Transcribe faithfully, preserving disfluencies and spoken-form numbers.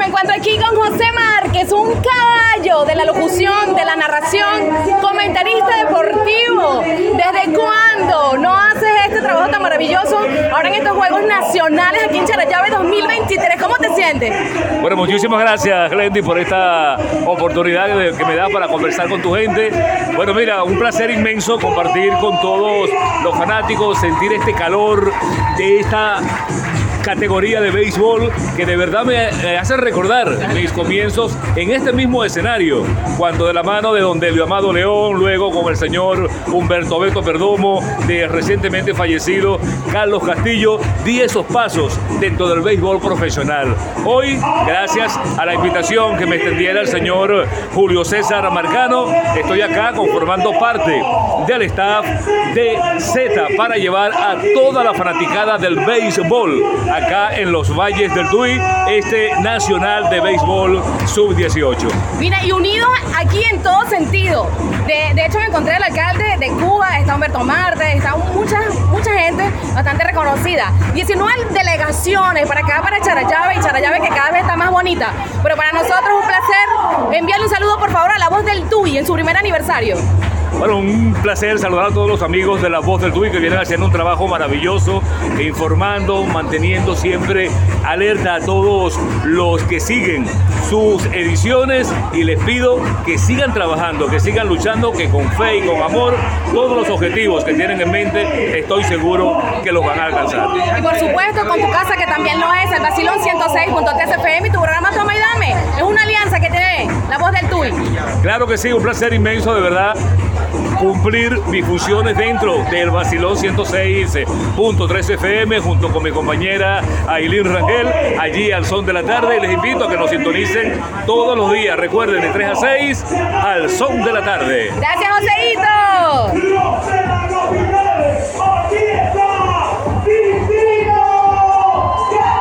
me encuentro aquí con José Márquez, un caballo de la locución, de la narración, comentarista deportivo. ¿Desde cuándo no haces este trabajo tan maravilloso ahora en estos Juegos Nacionales aquí en Charallave dos mil veintitrés? ¿Cómo te sientes? Bueno, muchísimas gracias, Glendy, por esta oportunidad que me das para conversar con tu gente. Bueno, mira, un placer inmenso compartir con todos los fanáticos, sentir este calor de esta categoría de béisbol que de verdad me hace recordar mis comienzos en este mismo escenario, cuando de la mano de don Delio Amado León, luego con el señor Humberto Beto Perdomo, de recientemente fallecido Carlos Castillo, di esos pasos dentro del béisbol profesional. Hoy, gracias a la invitación que me extendiera el señor Julio César Marcano, estoy acá conformando parte del staff de Z para llevar a toda la fanaticada del béisbol acá en los Valles del Tuy, este Nacional de Béisbol sub dieciocho. Mira, y unidos aquí en todo sentido. De, de hecho, me encontré el alcalde de Cuba, está Humberto Marte, está mucha, mucha gente bastante reconocida. diecinueve delegaciones para acá, para Charallave, y Charallave que cada vez está más bonita. Pero para nosotros es un placer enviarle un saludo, por favor, a La Voz del Tuy en su primer aniversario. Bueno, un placer saludar a todos los amigos de La Voz del Tuy que vienen haciendo un trabajo maravilloso, informando, manteniendo siempre alerta a todos los que siguen sus ediciones, y les pido que sigan trabajando, que sigan luchando, que con fe y con amor todos los objetivos que tienen en mente estoy seguro que los van a alcanzar. Y por supuesto con tu casa, que también lo es, el Basilón ciento seis punto tres F M, y tu programa Toma y Dame. Es una alianza que tiene La Voz del Tuy. Claro que sí, un placer inmenso de verdad cumplir mis funciones dentro del Basilón ciento seis punto tres F M junto con mi compañera Ailín Rangel, allí al son de la tarde, y les invito a que nos sintonicen todos los días, recuerden, de tres a seis al son de la tarde. Gracias, José.